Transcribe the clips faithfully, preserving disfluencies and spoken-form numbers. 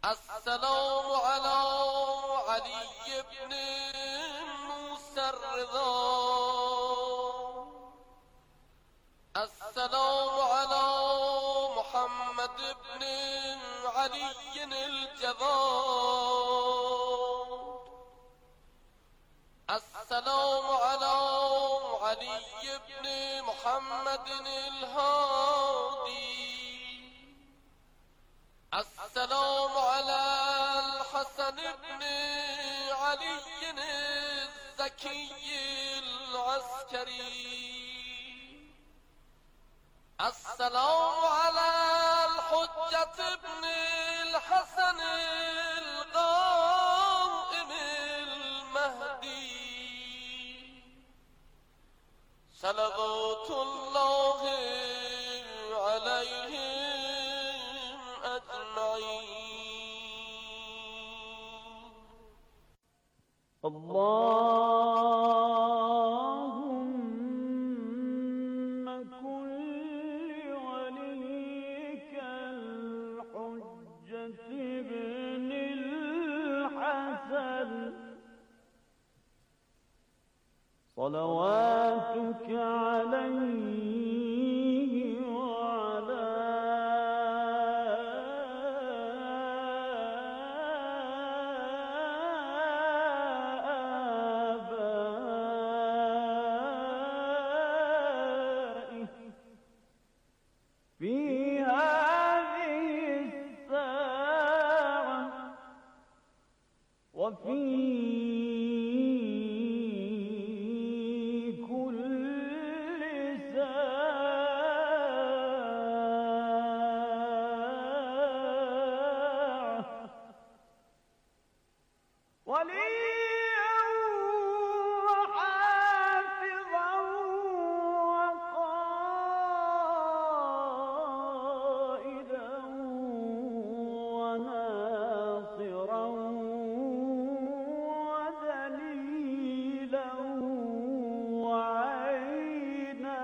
السلام على علي بن موسى الرضا. السلام على محمد بن علي الجواد. السلام على علي بن محمد الهادي. السلام على الحسن بن علي الزكي العسكري. السلام على الحجة بن الحسن القائم المهدي. صلوات الله عليهم أجمعين. اللهم كن لوليك الحجة ابن الحسن صلواتك عليه وعلى آبائه في هذه الساعة وفي وليا وحافظا وقائدا وناصرا ودليلا وعينا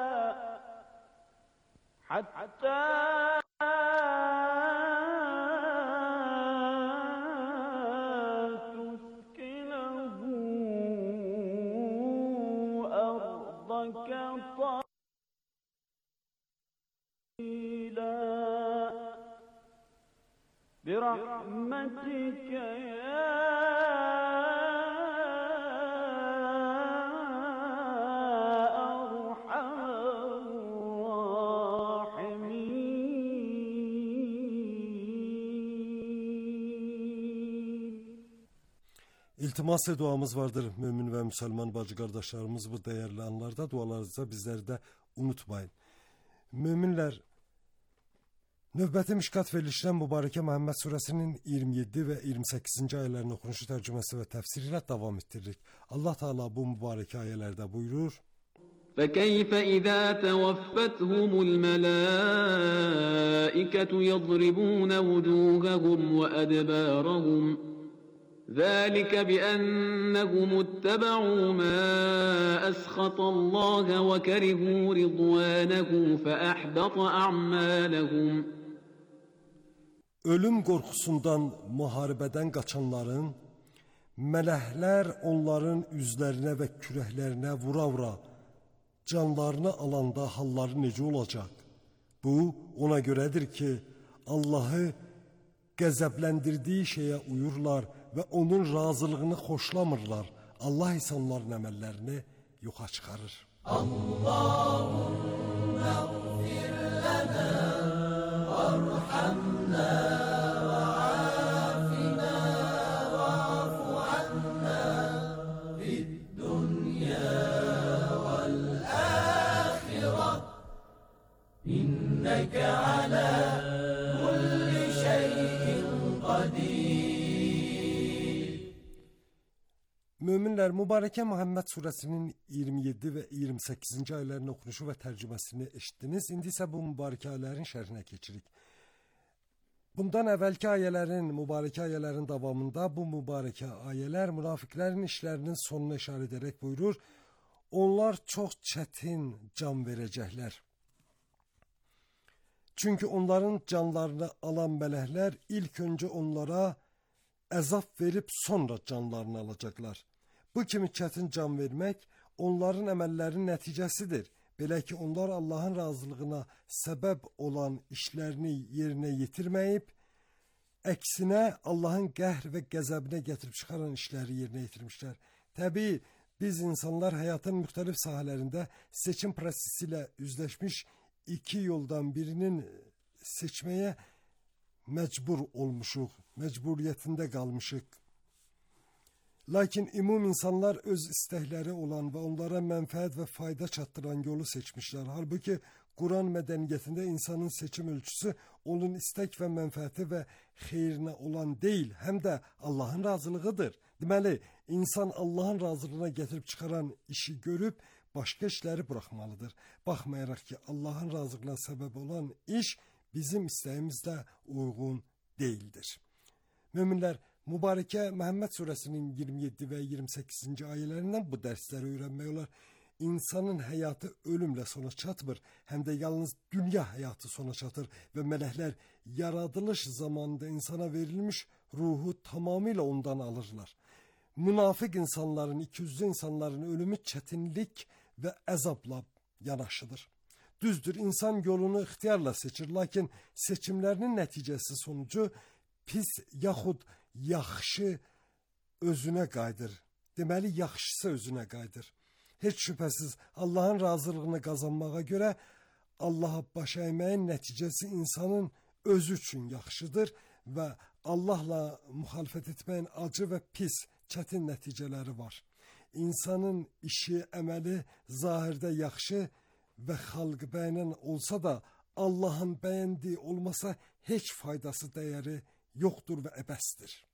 حتى برحمتك يا أرحم الراحمين. İltimas duamız vardır mümin ve Müslüman bacı kardeşlerimiz, bu değerli anlarda dualarınızda bizleri de unutmayın. Müminler, növbəti Mişkat verilişdən Mübarəkə Məhəmməd surəsinin iyirmi yeddi və iyirmi səkkizinci ayələrin oxunuşu, tərcüməsi və təfsiri ilə davam etdiririk. Allah Teala bu mübarək ayələrdə buyurur: فَكَيْفَ إِذَا تَوَفَّتْهُمُ الْمَلَائِكَةُ يَضْرِبُونَ وُجُوهَهُمْ وَأَدْبَارَهُمْ ذَلِكَ بِأَنَّهُمُ اتَّبَعُوا مَا أَسْخَطَ اللَّهَ وَكَرِهُوا رِضْوَانَهُ فَأَحْبَطَ أَعْمَالَهُمْ. Ölüm qorxusundan, müharibədən qaçanların, mələklər onların üzlərinə və kürəklərinə vura-vura canlarını alanda halları necə olacaq? Bu, ona görədir ki, Allahı qəzəbləndirdiyi şeyə uyurlar və onun razılığını xoşlamırlar. Allah isə onların əməllərini yoxa çıxarır. Allahümme gfir lana varhamna وعافنا واعف عنا في الدنيا والآخرة إنك على كل شيء قدير. Möminlər, Mübarəkə Məhəmməd surəsinin iyirmi yeddi və iyirmi səkkizinci ayələrin oxunuşu və tərcüməsini eşitdiniz. İndi isə bu mübarək ayələrin şərhinə keçirik. Bundan əvvəlki ayələrin, mübarək ayələrin davamında bu mübarək ayələr münafiqlərin işlərinin sonuna işarə edərək buyurur: onlar çox çətin can verəcəklər. Çünkü onların canlarını alan melekler ilk önce onlara əzab verip sonra canlarını alacaklar. Bu kimi çətin can vermek onların əməllərinin nəticəsidir. Belə ki, onlar Allah'ın razılığına səbəb olan işlerini yerine yetirmeyip, əksinə Allah'ın qəhr və qəzəbinə getirip çıxaran işleri yerine yetirmişler. Təbii biz insanlar hayatın müxtəlif sahalərində seçim prosesiyle üzleşmiş iki yoldan birinin seçmeye mecbur olmuşuq, mecburiyetinde kalmışık. Lakin ümum insanlar öz istəkləri olan və onlara mənfəət və fayda çatdıran yolu seçmişler. Halbuki Kur'an medeniyetinde insanın seçim ölçüsü onun istek ve menfaati ve xeyrinə olan değil, hem de Allah'ın razılığıdır. Deməli, insan Allah'ın razılığına getirip çıkaran işi görüp başka işleri bırakmalıdır. Baxmayaraq ki, Allah'ın razılığına səbəb olan iş bizim isteğimizle uygun değildir. Müminler, Mübareke Muhammed Suresinin yirmi yedi ve yirmi sekizinci ayelerinden bu dersleri öğrenmiyorlar. İnsanın hayatı ölümle sona çatmır, hem de yalnız dünya hayatı sona çatır ve melekler yaratılış zamanında insana verilmiş ruhu tamamıyla ondan alırlar. Münafık insanların, ikiyüzlü insanların ölümü çetinlik ve azapla yanaşıdır. Düzdür, insan yolunu ihtiyarla seçir, lakin seçimlerinin neticesi sonucu pis yaxud yaxşı özüne qaydır. Deməli, yaxşısı özüne qaydır. Heç şüphesiz Allah'ın razılığını kazanmağa göre Allah'a baş əyməyin nəticəsi insanın özü üçün yaxşıdır ve Allah'la muhalefet etməyin acı ve pis, çətin nəticələri var. İnsanın işi, əməli zahirdə yaxşı ve xalqı bəyənən olsa da Allah'ın bəyəndiyi olmasa heç faydası, dəyəri yoktur ve əbəsdir.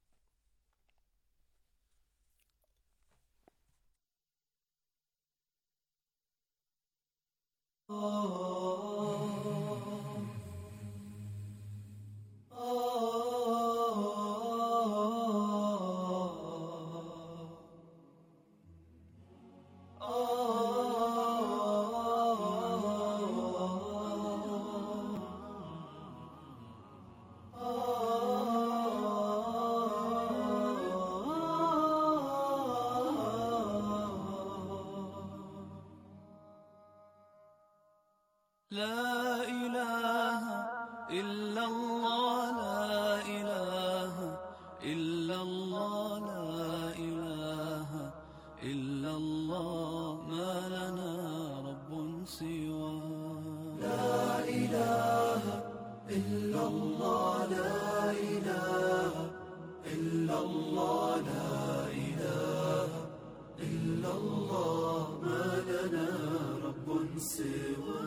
La ilahe illallah, la ilahe illallah, la ilahe illallah, ma lana rabbun siwa. La ilahe illallah, la ilahe illallah, la ilahe illallah, ma lana rabbun siwa.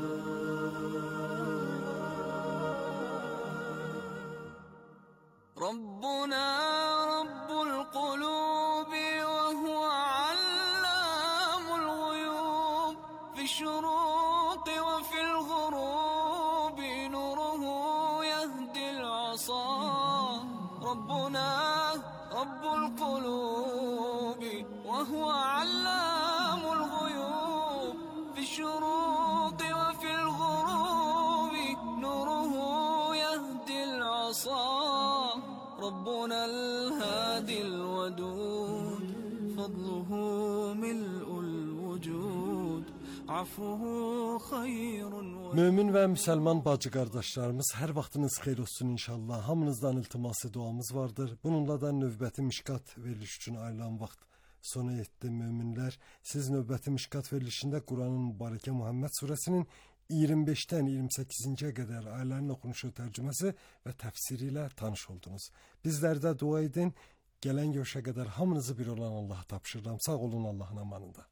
ربنا رب القلوب وهو علام الغيوب في الشروق وفي الغروب نوره يهدي العصا. ربنا رب القلوب وهو علام الغيوب في الشروق وفي الغروب نوره يهدي العصا. ربنا الهادي الودود فضله ملء الوجود عفوه خير. Mümin ve Müslüman bacı kardeşlerimiz, her vaxtınız xeyir olsun inşallah. Hamınızdan iltiması duamız vardır. Bununla da növbəti mişkat veriliş üçün ayrılan vaxt sona yetdi müminler. Siz növbəti mişkat verilişinde Kur'an'ın mübareke Muhammed Suresinin iyirmi beşten iyirmi sekizinciye kadar ayələrin okunuşu, tərcüməsi ve təfsiriyle tanış oldunuz. Bizler de dua edin. Gelen görüşe kadar hamınızı bir olan Allah'a tapşırıram. Sağ olun, Allah'ın amanında.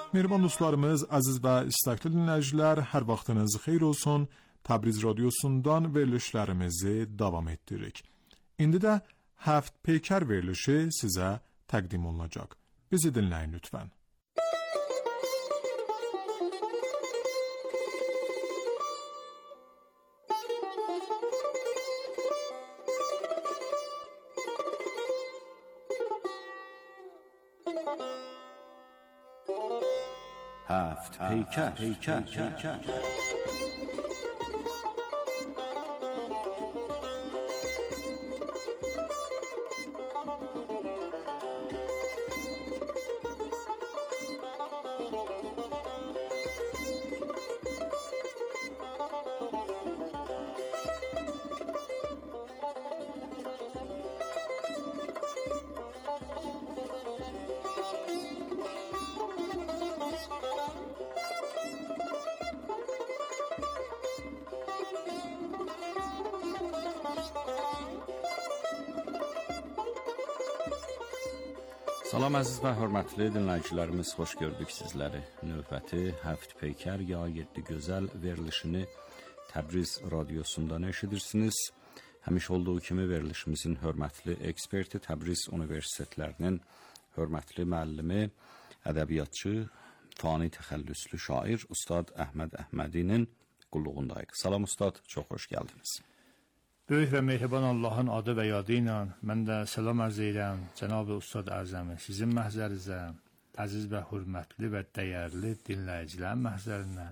Mehriban dostlarımız, aziz və istəkli dinləyicilər, hər vaxtınız xeyir olsun. Təbriz radiosundan verilişlərimizi davam etdiririk. İndi də Həft Peykər verilişi sizə təqdim olunacaq. Bizi dinləyin lütfən. هفت پیکر پیکر پیکر Salam əziz və hörmətli dinləyicilərimiz, xoş gördük sizləri. Növbəti Həft Peykər ya yeddi gözəl verilişini Təbriz radiosundan eşidirsiniz. Həmişə olduğu kimi verilişimizin hörmətli eksperti, Təbriz Universitetlərinin hörmətli müəllimi, ədəbiyyatçı, fani təxəllüslü şair Ustad Əhməd Əhmədinin qulluğundayıq. Salam Ustad, çox xoş gəldiniz. Böyük və mehriban Allahın adı və yadı ilə mən də salam arz edirəm Cənab-ı Ustad Əzəmi sizin məhzərinizə, əziz və hörmətli və dəyərli dinləyicilərin məhzərinə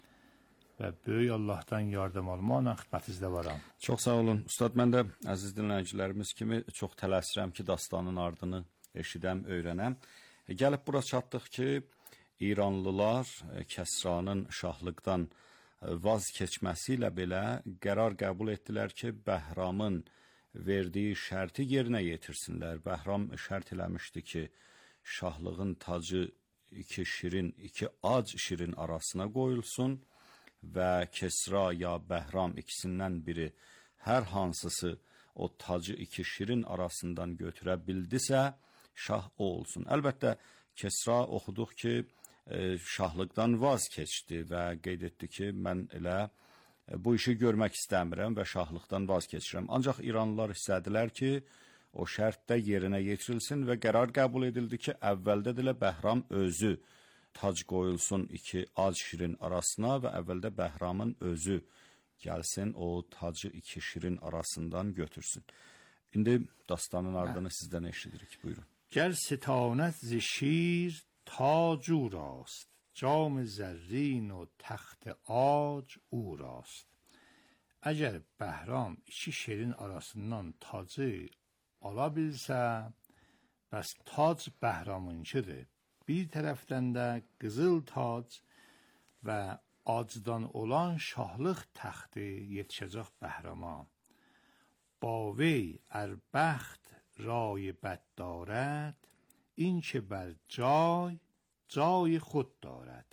və böyük Allahdan yardım almaqla xidmətinizdə varam. Çox sağ olun. Ustad, mən də əziz dinləyicilərimiz kimi çox tələsirəm ki, dastanın ardını eşidəm, öyrənəm. E, gəlib bura çatdıq ki, İranlılar Kəsranın şahlıqdan vaz keçməsi ilə belə qərar qəbul etdilər ki, Bəhramın verdiyi şərti yerinə yetirsinlər. Bəhram şərt eləmişdi ki, şahlığın tacı iki şirin, iki ac şirin arasına qoyulsun və Kesra ya Bəhram ikisindən biri hər hansısı o tacı iki şirin arasından götürə bildisə, şah o olsun. Əlbəttə, Kesra oxuduq ki, şahlıqdan vaz keçdi və qeyd etdi ki, mən elə bu işi görmək istəmirəm və şahlıqdan vaz keçirəm. Ancaq İranlılar istədilər ki, o şərt də yerinə yetirilsin və qərar qəbul edildi ki, əvvəldə də Bəhram özü tac qoyulsun iki ac şirin arasına və əvvəldə Bəhramın özü gəlsin, o tacı iki şirin arasından götürsün. İndi dastanın ardını sizdən eşidirik, buyurun. Ger ستانت ز شیر تاج او راست جام زرین و تخت عاج او راست. Əgər Bəhram iki şirin arasından tacı ala bilsə, bəs tac Bəhramınkidir. Bir tərəfdən də qızıl tac və acdan olan şahlıq təxti yetişəcək Bəhrama. با وی ار بخت رای بد دارد این که بر جای جای خود دارد.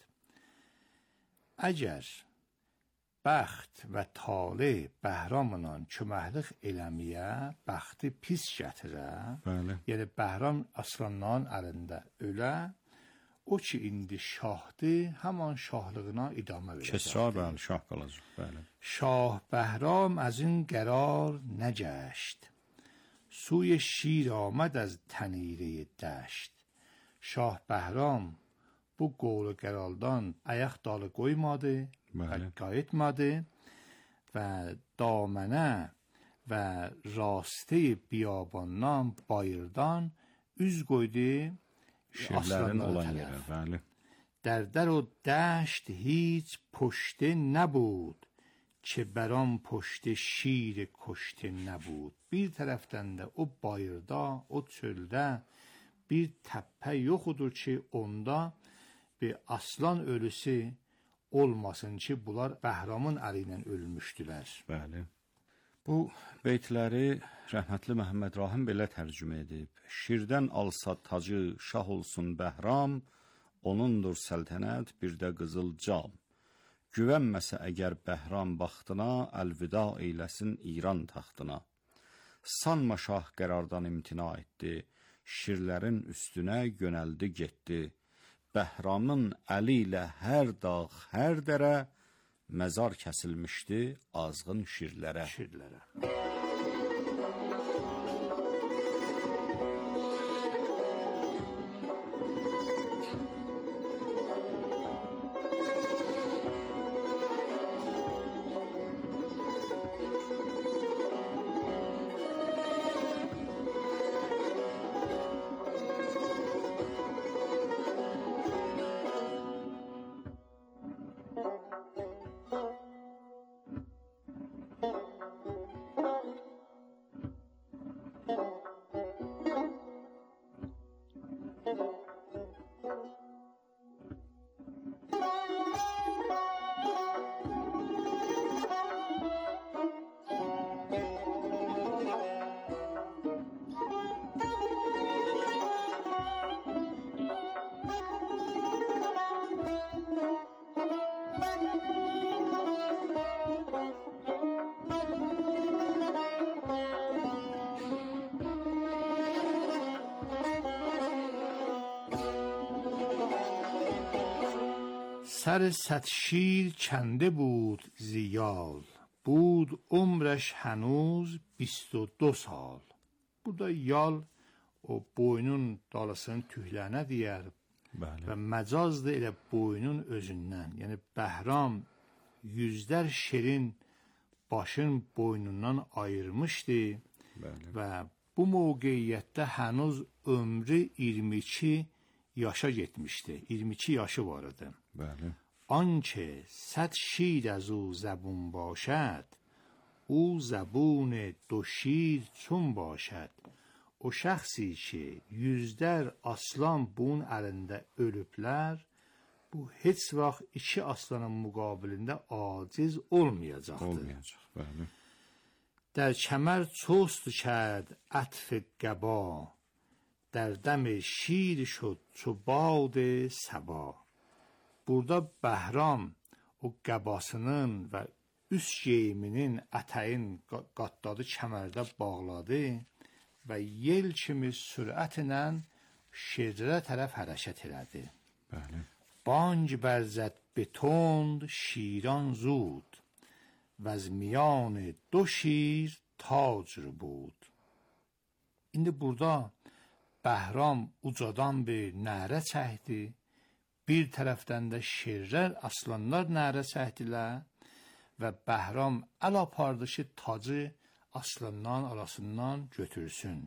اگر bəxt və talih Bəhramla köməklik eləməyə, bəxti pis gətirə, Bəli. yəni Bəhram aslanların əlində ölə, o ki indi şahdır, həman şahlığına idamə verəcəkdir. Kesra bəli, şah qalacaq, bəli. شاه بهرام از این قرار نگشت سوی شیر آمد از تنیره دشت. شاه بهرام bu qolu qəraldan ayaq dalı qoymadı, Bəli. qayıtmadı və damənə və rastı biyabandan, bayırdan üz qoydu Şirlərin aslanlara olan tərəf. yerə, bəli. در در و دشت هیچ پشته نبود که برام پشت şir کشته نبود. Bir tərəfdən də o bayırda, o çöldə bir təppə yoxudur ki, onda bir aslan ölüsü olmasın ki, bunlar Bəhramın əli ilə ölmüşdülər. Bəli. Bu beytləri rəhmətli Məhəmməd Rahim belə tərcümə edib. Şirdən alsa tacı şah olsun Bəhram, onundur səltənət bir də qızıl cam. Güvənməsə əgər Bəhram baxtına, əlvida eyləsin İran taxtına. Sanma şah qərardan imtina etdi, şirlərin üstünə yönəldi getdi. Bəhramın əli ilə hər dağ, hər dərə məzar kəsilmişdi azğın şirlərə. şirlərə. سر صد شیر کنده بود زیال، بود عمرش هنوز بیست و دو سal. Burada yal o boynun dalasının tüylərinə deyər. Bəli. Və məcazdır elə boynun özündən. Yəni Bəhram yüzlər şirin başın boynundan ayırmışdı. Bəli. Və bu mövqeyiyyətdə hənuz ömrü iyirmi iki yaşa getmişdi. iyirmi iki yaşı var idi. Bəli. آنچه صد شیر از او زبون باشد، او زبون دو şir چون باشد. O şəxsi ki, yüzlər aslan bunun əlində ölüblər, bu heç vaxt iki aslanın müqabilində aciz olmayacaqdır. Olmayacaq, bəli. در کمر چست کرد عطف قبا، در دم شیر شد چو باد صبا. Burada Bəhram o qəbasının və üst geyiminin ətəyin qatladı kəmərdə bağladı və yel kimi sürətlə şirlərə tərəf hərəkət elədi. Bəli. بانگ برزد به تند شیران زود، و از میان دو şir tac بود. İndi burada Bəhram ucadan bir nərə çəkdi. Bir tərəfdən də şirlər, aslanlar nərə çəkdilər və Bəhram əl apardı ki, tacı aslanların arasından götürsün.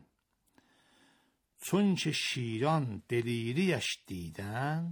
Çünkü şiran deliriş دیدند،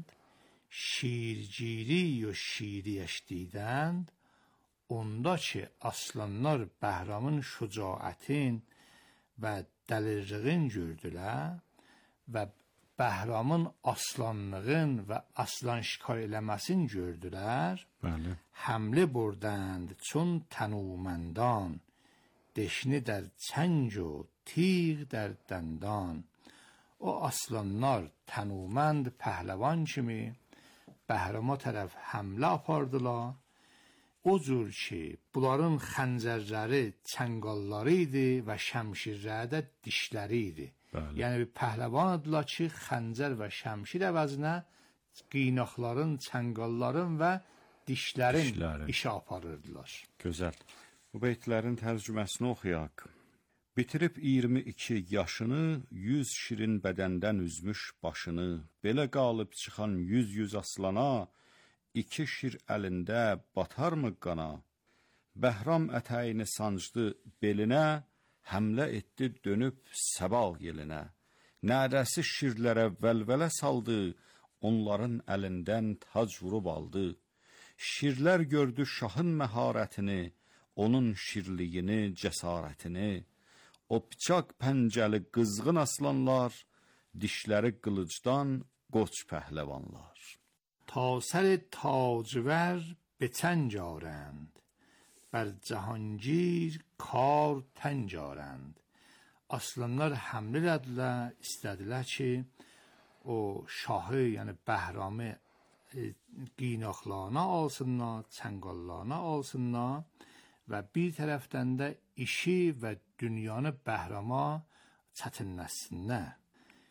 şirgiri و şiriş دیدند. Onda ki, aslanlar Bəhramın şücaətin və dəlirliğin gördülər və Bəhramın aslanlığın və aslan şikar eləməsini gördülər. Bəli. Həmlə burdand çun tənuməndan، دشنه در چنج و تیغ در دندان. O aslanlar tənumənd pəhləvan kimi Bəhrama tərəf həmlə apardılar. O cür ki, bunların xəncərləri çəngalları idi və şəmşirləri də dişləri idi. Bəli. Yəni bir pəhləvan idilər ki, xəncər və şəmşir əvəzinə qiynaqların, çəngalların və dişlərin Dişlərin. işə aparırdılar. Gözəl. Bu beytlərin tərcüməsini oxuyaq. Bitirib iyirmi iki yaşını, yüz şirin bədəndən üzmüş başını, belə qalıb çıxan yüz yüz aslana, iki şir əlində batarmı qana? Bəhram ətəyini sancdı belinə, həmlə etdi dönüb səbal yelinə. Nədəsi şirlərə vəlvələ saldı, onların əlindən tac vurub aldı. Şirlər gördü şahın məharətini, onun şirliyini, cəsarətini. O bıçaq pəncəli qızğın aslanlar, dişləri qılıcdan qoç pəhləvanlar. تا سر تاجور به چنج آرند، بر جهانگیر کار تنج آرند. Aslanlar həmlə elədilər, istədilər ki, o şahı, yəni Bəhramı e, qiynaqlarına alsınlar, çəngallarına alsınlar və bir tərəfdən də işi və dünyanı Bəhrama çətinləsinlər.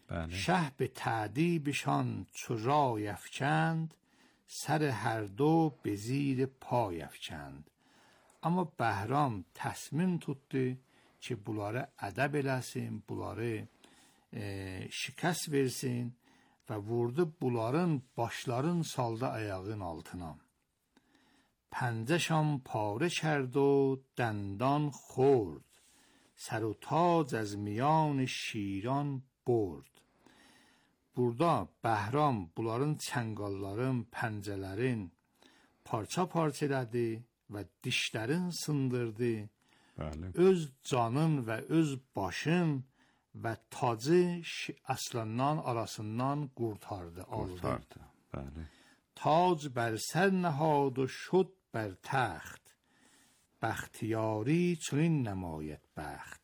بله. شه به تعذیبشان چو رای افکند، سر هر دو به زیر pay افکند. Amma Bəhram təsmin tutdu ki, bunları ədəb eləsin, bunları e, şikəst versin və vurdu bunların başların saldı ayağın altına. Pəncəşan pare کرد و دندان خورد، سر و تاج از میان şiran برد. Burada Bəhram bunların çəngalların, pəncələrin parça-parça elədi və dişlərin sındırdı. Bəli. Öz canın və öz başın və tacı aslandan arasından qurtardı, aldı. Qurtardı. Bəli. Tac bər sər nəhad و شد بر تخت، bəxtiyari çunin nəmayət bəxt.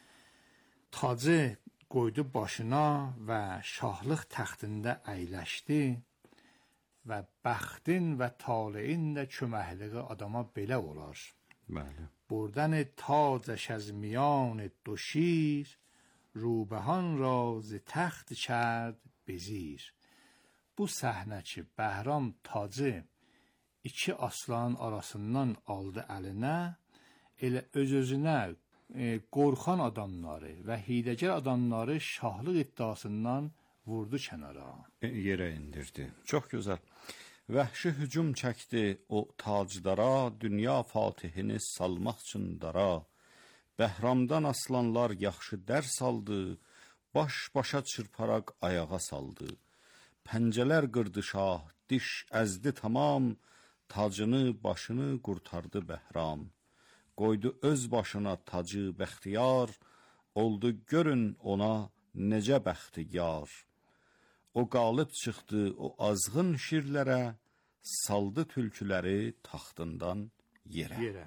Tacı qoydu başına və şahlıq təxtində əyləşdi və bəxtin və taleyin də köməkliyi adama belə olar. Bəli. بردن تاجش از میان دو شیر، روبهان را ز تخت کرد به زیر. Bu səhnə ki, Bəhram tacı iki aslan arasından aldı əlinə, elə öz-özünə e, qorxan adamları və hiyləgər adamları şahlıq iddiasından vurdu kənara. E, yerə indirdi. Çox gözəl. Vəhşi hücum çəkdi o tacdara, dünya fatihini salmaq üçün dara. Bəhramdan aslanlar yaxşı dərs aldı, baş-başa çırparaq ayağa saldı. Pəncələr qırdı şah, diş əzdi tamam, tacını, başını qurtardı Bəhram. Qoydu öz başına tacı bəxtiyar, oldu görün ona necə bəxtiyar. O qalib çıxdı o azğın şirlərə, saldı tülküləri taxtından yerə. Yerə.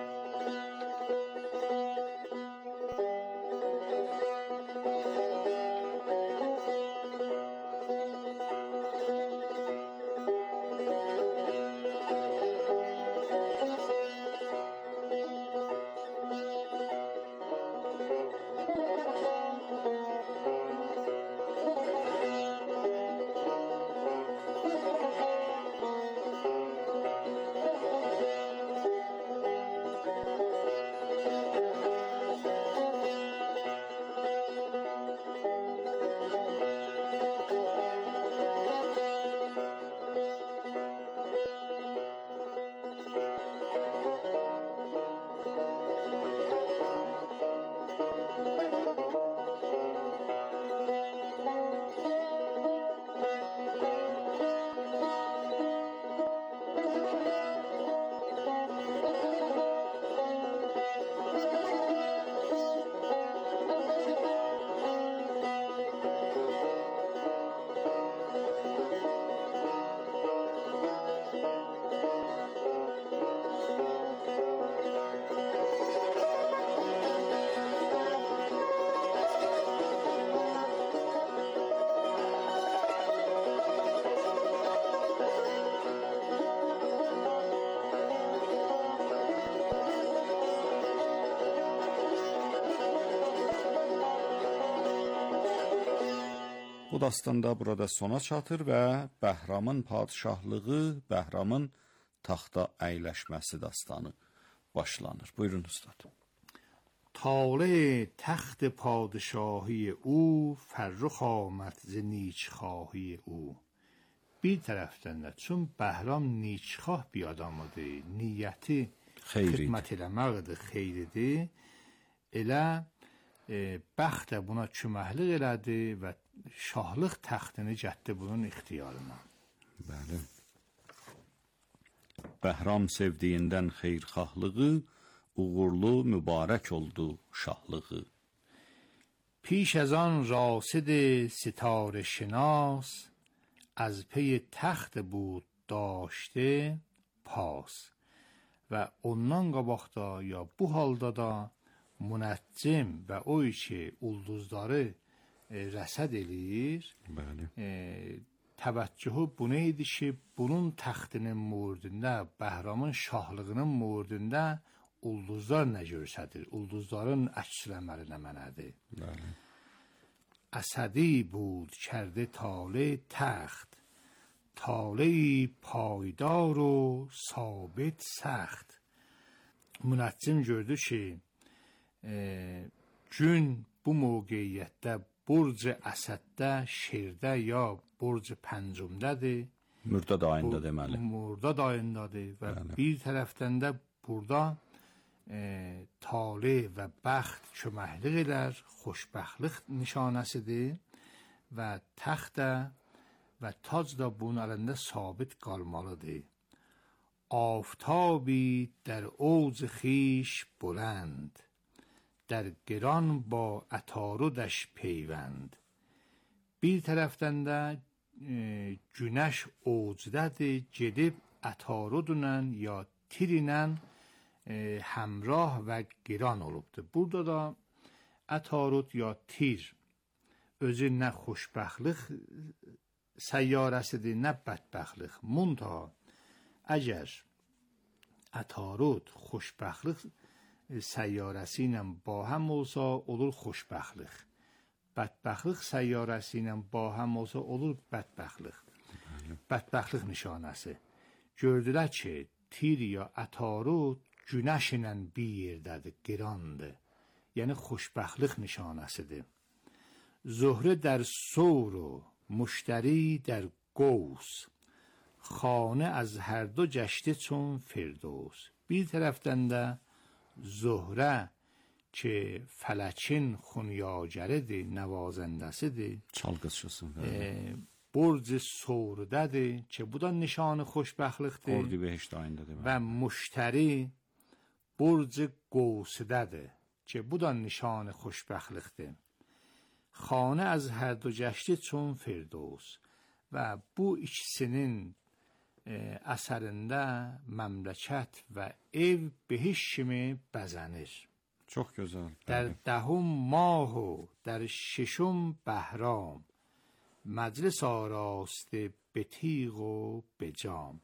Bu dastanda burada sona çatır və Bəhramın padişahlığı, Bəhramın taxta əyləşməsi dastanı başlanır. Buyurun ustad. طالع تخت پادشاهی او، فرخ آمد ز نیکخواهی او. Bir tərəfdən də çün Bəhram نیکخواه bir adamıdır, niyyəti xidmət eləməkdir, xeyridir. Elə e, bəxt də buna köməklik elədi və şahlıq təxtini gətdi bunun ixtiyarına. Bəli. Bəhram sevdiyindən xeyirxahlığı, uğurlu, mübarək oldu şahlığı. پیش از آن راصد ستاره شناس، از پی تخت بود داشته پاس. و ondan qabaqda ya bu halda da münəccim və o ki ulduzları e, rəsəd eləyir. Bəli. E, təvəccühü bu nə idi ki, bunun təxtinin murdində, Bəhramın şahlığının murdində ulduzlar nə görsədir? Ulduzların əks rəməli nə mənədir? Bəli. اسدی بود کرده طالع تخت، طالعی پایدار و ثابت سخت. Münəccim gördü ki, e, gün bu mövqeyiyyətdə Burc Əsəddə, Şirdə ya Burc Pəncümdədir. Mürdad ayında deməli. Mürdad ayındadır və Bəli. bir tərəfdən də burada e, talih və bəxt köməklik edər, xoşbəxtlik nişanəsidir və təxt də və tac da bunun əlində sabit qalmalıdır. آفتابی در اوج خویش بلند، در گران با عطاردش پیوند. Bir tərəfdən də e, günəş ovcdadır, gedib ətarudla ya tir ilə e, həmrah və giran olubdur. Burada da ətarud ya tir özü nə xoşbəxtlik səyyarəsidir, nə bədbəxtlik. Muntaha əgər ətarud xoşbəxtlik səyyarəsi ilə ba həm olsa olur xoşbəxtlik. Bədbəxtlik səyyarəsi ilə ba həm olsa olur bədbəxtlik. Bədbəxtlik nişanəsi. Gördülər ki, tir ya ətarud günəş ilə bir yerdədir, girandır. Yəni xoşbəxtlik nişanəsidir. Zöhrə در سور و مشتری در قوس، خانه از هر دو گشته چون فردوس. Bir tərəfdən də Zöhrə ki, fələkin xunyagəridir, nəvazəndəsidir. Çalğıçısı. E, Burc Surdədir ki, bu da nişanı xoşbəxtlikdir. Ordu Behişt ayında deməli. Və Müştəri Burc Qovsdədir ki, bu da nişanı xoşbəxtlikdir. Xanə az hər dö gəşti çun Firdevs. Və bu ikisinin e, əsərində məmləkət və ev behiş kimi bəzənir. Çox gözəl. در دهم ماه و در ششم بهرام، مجلس آراسته به تیغ و به جام.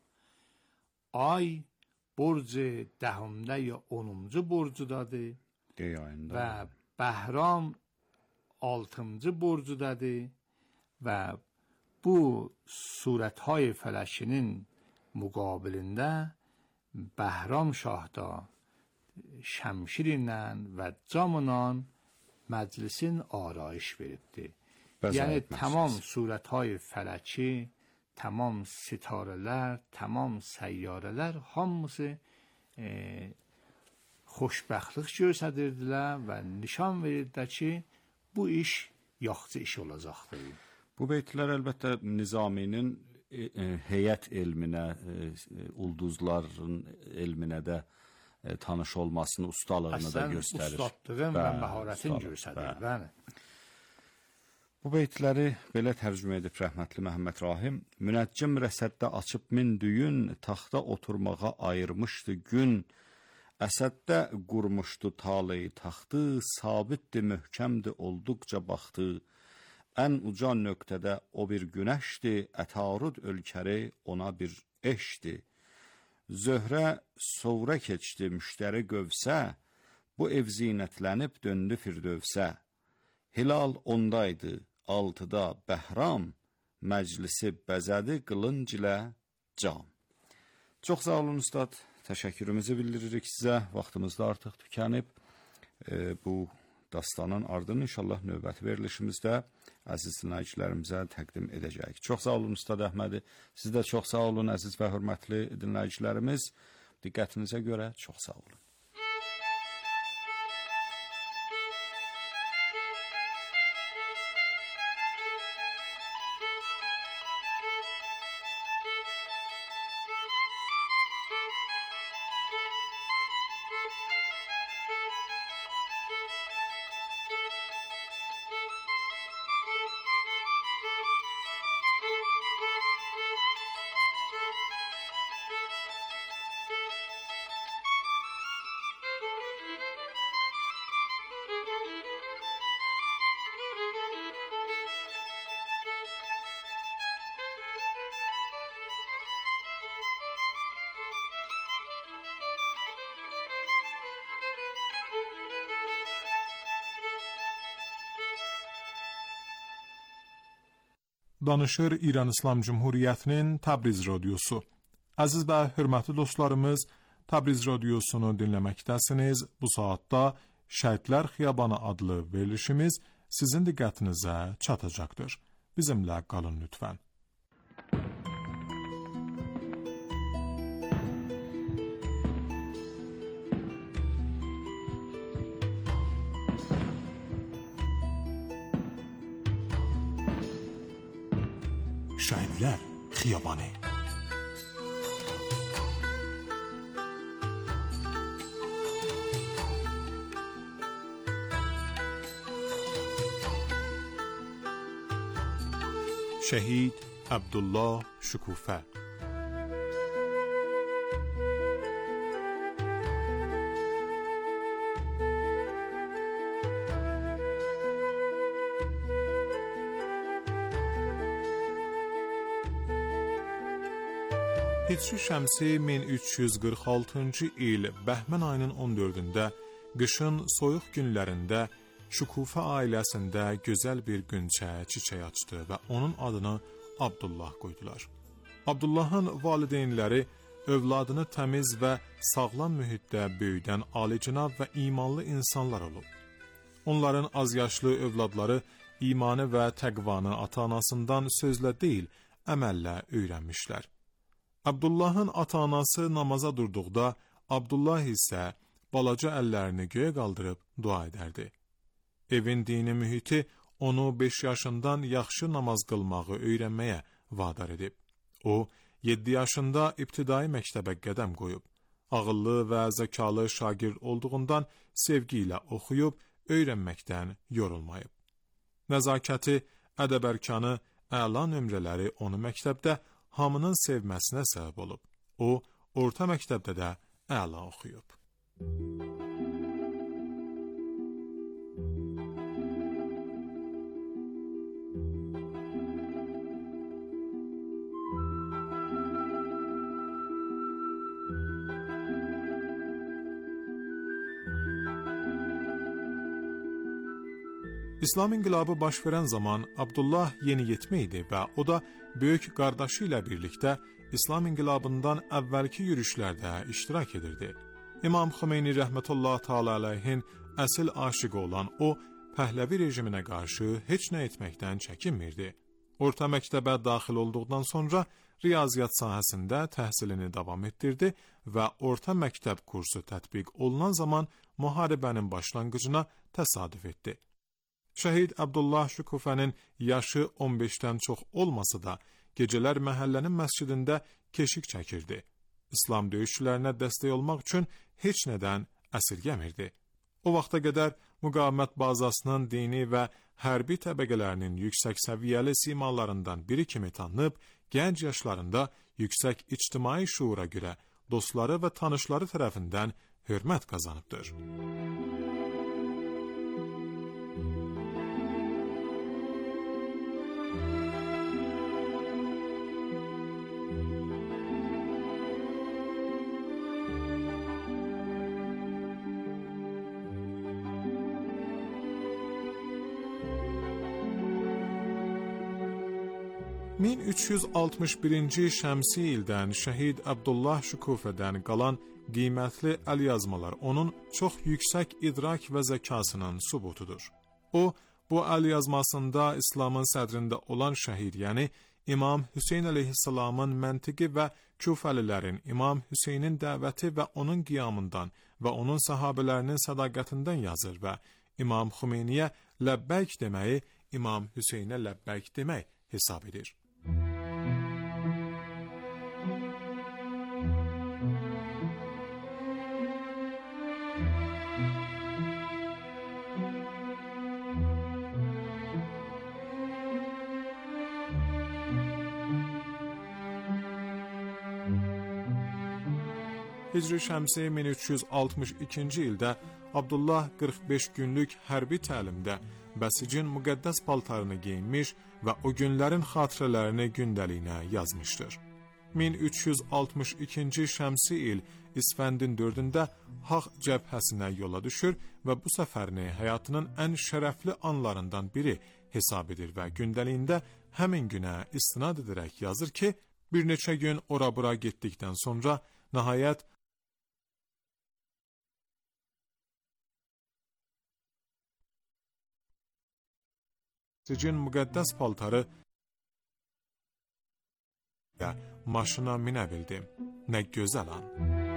Ay برج دهمده یا onuncu burcudadır Qey ayında. və Bəhram altıncı burcudadır və bu surətهای fələkinin müqabilində Bəhram şahda şəmşir ilə və camla məclisin arayış veribdir. Yəni tamam surətهای fələki, tamam sitarələr, tamam səyyarələr hamısı e, xoşbəxtlik göstərirdilər və nişan verirdilər ki, bu iş yaxşı iş olacaqdır. Bu beytlər əlbəttə Nizaminin e, e, heyət elminə, e, ulduzların elminə də e, tanış olmasını, ustalığını da göstərir. Əslən ustadlığın və məharətin göstərir. Bəli. Bu beytləri belə tərcümə edib rəhmətli Məhəmməd Rahim. Münəccim rəsəddə açıb min düyün, taxta oturmağa ayırmışdı gün. Əsəddə qurmuşdu taleyi taxtı, sabitdir, möhkəmdir, olduqca baxtı. Ən uca nöqtədə o bir günəşdir, ətarud ölkəri ona bir eşdir. Zöhrə sovrə keçdi, müştəri qövsə, bu ev zinətlənib döndü Firdövsə. Hilal ondaydı, altıda Bəhram, məclisi bəzədi qılınc ilə cam. Çox sağ olun ustad, təşəkkürümüzü bildiririk sizə. Vaxtımız da artıq tükənib. E, bu dastanın ardını inşallah növbəti verilişimizdə əziz dinləyicilərimizə təqdim edəcəyik. Çox sağ olun Ustad Əhmədi. Siz də çox sağ olun əziz və hörmətli dinləyicilərimiz. Diqqətinizə görə çox sağ olun. danışır İran İslam Cumhuriyyətinin Təbriz radiosu. Əziz və hörmətli dostlarımız, Təbriz radiosunu dinləməkdəsiniz. Bu saatda Şəhidlər Xiyabanı adlı verilişimiz sizin diqqətinizə çatacaqdır. Bizimlə qalın lütfən. Şəhidlər Xiyabanı. شهید عبدالله شکوفه. Hicri Şəmsi min üç yüz qırx altıncı il Bəhmən ayının on dördündə qışın soyuq günlərində Şükufə ailəsində gözəl bir günçə çiçək açdı və onun adını Abdullah qoydular. Abdullahın valideynləri övladını təmiz və sağlam mühitdə böyüdən alicənab və imanlı insanlar olub. Onların az yaşlı övladları imanı və təqvanı ata-anasından sözlə deyil, əməllə öyrənmişlər. Abdullahın ata-anası namaza durduqda, Abdullah isə balaca əllərini göyə qaldırıb dua edərdi. Evin dini mühiti onu beş yaşından yaxşı namaz qılmağı öyrənməyə vadar edib. O, yeddi yaşında ibtidai məktəbə qədəm qoyub. Ağıllı və zəkalı şagird olduğundan sevgi ilə oxuyub, öyrənməkdən yorulmayıb. Nəzakəti, ədəb-ərkanı, əla nömrələri onu məktəbdə hamının sevməsinə səbəb olub. O, orta məktəbdə də əla oxuyub. İslam inqilabı baş verən zaman Abdullah yeniyetmə idi və o da böyük qardaşı ilə birlikdə İslam inqilabından əvvəlki yürüşlərdə iştirak edirdi. İmam Xomeyni rəhmətullah təala əleyhin əsl aşiqi olan o, Pəhləvi rejiminə qarşı heç nə etməkdən çəkinmirdi. Orta məktəbə daxil olduqdan sonra riyaziyyat sahəsində təhsilini davam etdirdi və orta məktəb kursu tətbiq olunan zaman müharibənin başlanğıcına təsadüf etdi. Şəhid Abdullah Şükufənin yaşı on beşdən çox olmasa da, gecələr məhəllənin məscidində keşik çəkirdi. İslam döyüşçülərinə dəstək olmaq üçün heç nədən əsirgəmirdi. O vaxta qədər müqavimət bazasının dini və hərbi təbəqələrinin yüksək səviyyəli simalarından biri kimi tanınıb, gənc yaşlarında yüksək ictimai şuura görə dostları və tanışları tərəfindən hörmət qazanıbdır. min üç yüz altmış birinci şəmsi ildən şəhid Abdullah Şükufədən qalan qiymətli əlyazmalar onun çox yüksək idrak və zəkasının sübutudur. O, bu əlyazmasında İslamın sədrində olan şəhid, yəni İmam Hüseyn əleyhissalamın məntiqi və Küfəlilərin İmam Hüseynin dəvəti və onun qiyamından və onun sahabələrinin sədaqətindən yazır və İmam Xomeyniyə ləbbəyk deməyi İmam Hüseynə ləbbəyk demək hesab edir. Hicri Şəmsi min üç yüz altmış ikinci ildə Abdullah qırx beş günlük hərbi təlimdə Bəsicin müqəddəs paltarını geyinmiş və o günlərin xatirələrini gündəliyinə yazmışdır. min üç yüz altmış ikinci şəmsi il İsfəndin dördündə Haq cəbhəsinə yola düşür və bu səfərini həyatının ən şərəfli anlarından biri hesab edir və gündəliyində həmin günə istinad edərək yazır ki, bir neçə gün ora-bura getdikdən sonra nəhayət Sicin müqəddəs paltarı ya maşına minə bildim. Nə gözəl an.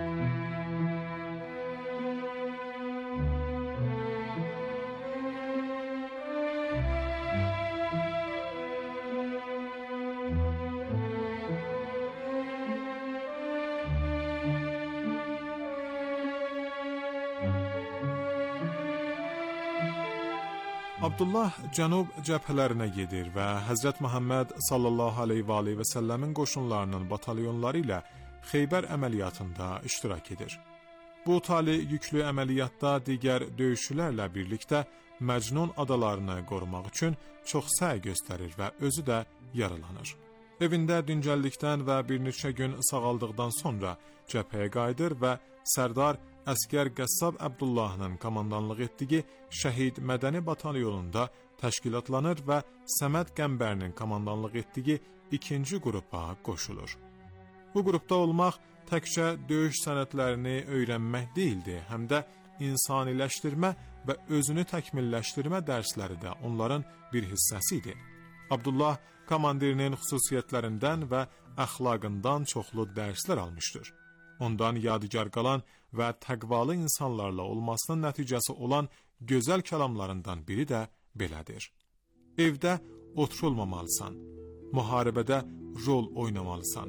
Abdullah cənub cəbhələrinə gedir və Həzrət Məhəmməd sallallahu aleyhi və aleyhi və səlləmin qoşunlarının batalyonları ilə Xeybər əməliyyatında iştirak edir. Bu tali yüklü əməliyyatda digər döyüşçülərlə birlikdə Məcnun adalarını qorumaq üçün çox səy göstərir və özü də yaralanır. Evində dincəldikdən və bir neçə gün sağaldıqdan sonra cəbhəyə qayıdır və Sərdar Əskər Qəssab Abdullahın komandanlıq etdiyi Şəhid Mədəni batalyonunda təşkilatlanır və Səməd Qəmbərinin komandanlıq etdiyi ikinci qrupa qoşulur. Bu qrupda olmaq təkcə döyüş sənətlərini öyrənmək deyildi, həm də insaniləşdirmə və özünü təkmilləşdirmə dərsləri də onların bir hissəsi idi. Abdullah komandirinin xüsusiyyətlərindən və əxlaqından çoxlu dərslər almışdır. Ondan yadigar qalan və təqvalı insanlarla olmasının nəticəsi olan gözəl kəlamlarından biri də belədir. Evdə oturulmamalısan, müharibədə rol oynamalısan.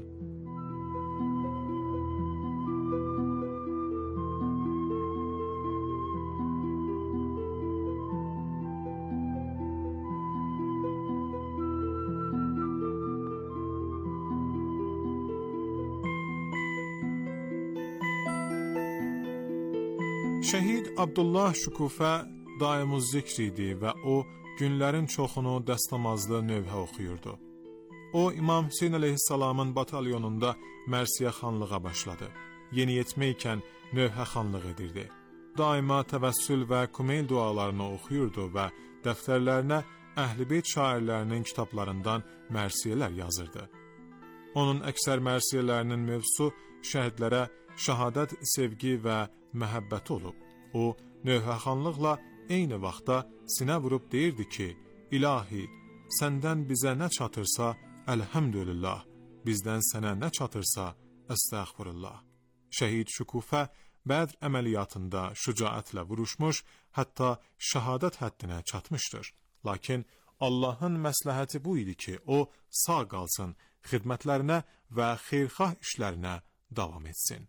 Şəhid Abdullah Şükufə daimuz zikr idi və o günlərin çoxunu dəstəmazlı növhə oxuyurdu. O İmam Hüseyn əleyhissalamın batalyonunda Mərsiyə xanlığa başladı. Yeniyetmə ikən növhə xanlıq edirdi. Daima təvəssül və kumeyl dualarını oxuyurdu və dəftərlərinə Əhl-i-Beyt şairlərinin kitablarından mərsiyələr yazırdı. Onun əksər mərsiyələrinin mövzusu şəhidlərə şəhadət, sevgi və məhəbbəti olub. O, növhəxanlıqla eyni vaxtda sinə vurub deyirdi ki, İlahi, səndən bizə nə çatırsa, əlhəmdülillah, bizdən sənə nə çatırsa, əstəğfirullah. Şəhid Şükufə Bədr əməliyyatında şücaətlə vuruşmuş, hətta şəhadət həddinə çatmışdır. Lakin Allahın məsləhəti bu idi ki, o sağ qalsın, xidmətlərinə və xeyrxah işlərinə davam etsin.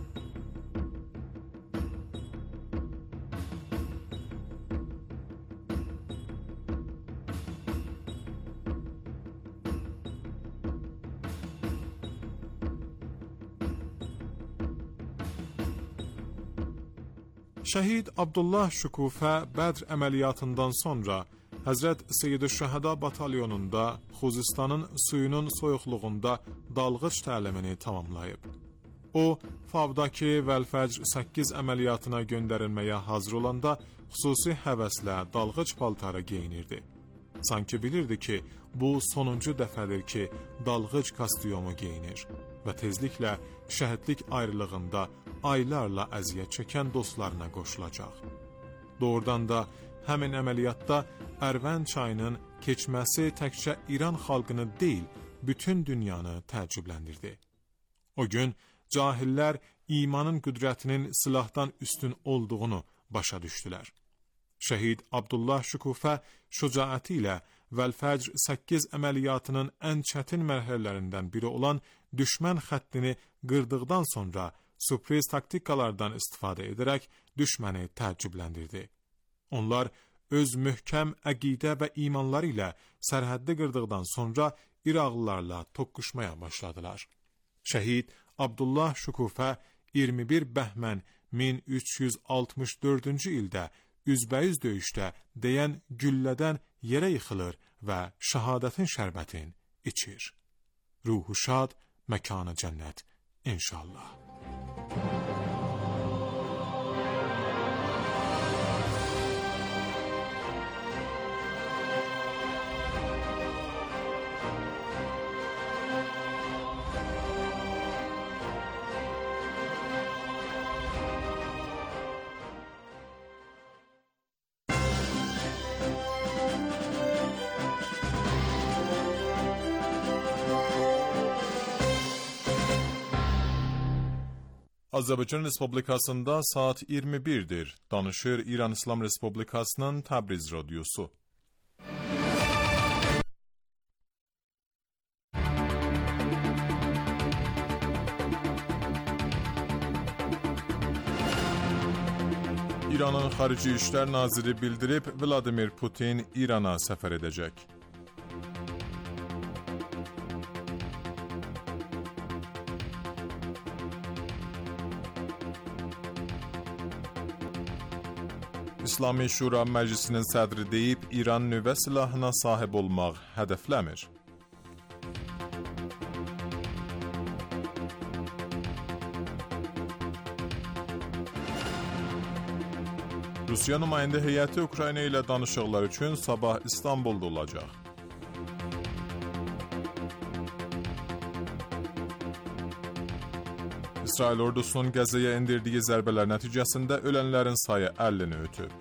Şəhid Abdullah Şükufə Bədr əməliyyatından sonra Həzrət Seyyid-i Şəhəda batalyonunda Xuzistanın suyunun soyuqluğunda dalğıc təlimini tamamlayıb. O, Favdakı Vəlfəcr səkkiz əməliyyatına göndərilməyə hazır olanda xüsusi həvəslə dalğıc paltarı geyinirdi. Sanki bilirdi ki, bu sonuncu dəfədir ki, dalğıc kostyumu geyinir və tezliklə şəhidlik ayrılığında aylarla əziyyət çəkən dostlarına qoşulacaq. Doğrudan da həmin əməliyyatda Ərvənd çayının keçməsi təkcə İran xalqını deyil, bütün dünyanı təəccübləndirdi. O gün cahillər imanın qüdrətinin silahdan üstün olduğunu başa düşdülər. Şəhid Abdullah Şükufə şücaəti ilə Vəlfəcr səkkiz əməliyyatının ən çətin mərhələlərindən biri olan düşmən xəttini qırdıqdan sonra sürpriz taktikalardan istifadə edərək düşməni təəccübləndirdi. Onlar öz möhkəm əqidə və imanları ilə sərhəddi qırdıqdan sonra İraqlılarla toqquşmaya başladılar. Şəhid Abdullah Şükufə iyirmi bir Bəhmən min üç yüz altmış dördüncü ildə üzbəüz döyüşdə deyən güllədən yerə yıxılır və şəhadətin şərbətin içir. Ruhu şad, məkanı cənnət, inşallah. Azərbaycan Respublikasında saat iyirmi birdir. Danışır İran İslam Respublikasının Təbriz Radyosu. İranın Xarici İşlər Naziri bildirib, Vladimir Putin İrana səfər edəcək. İslami Şura Məclisinin sədri deyib, İran nüvə silahına sahib olmaq hədəfləmir. Rusiya nümayəndə heyəti Ukrayna ilə danışıqlar üçün sabah İstanbulda olacaq. İsrail ordusunun Qəzzəyə endirdiyi zərbələr nəticəsində ölənlərin sayı əlliyi ötüb.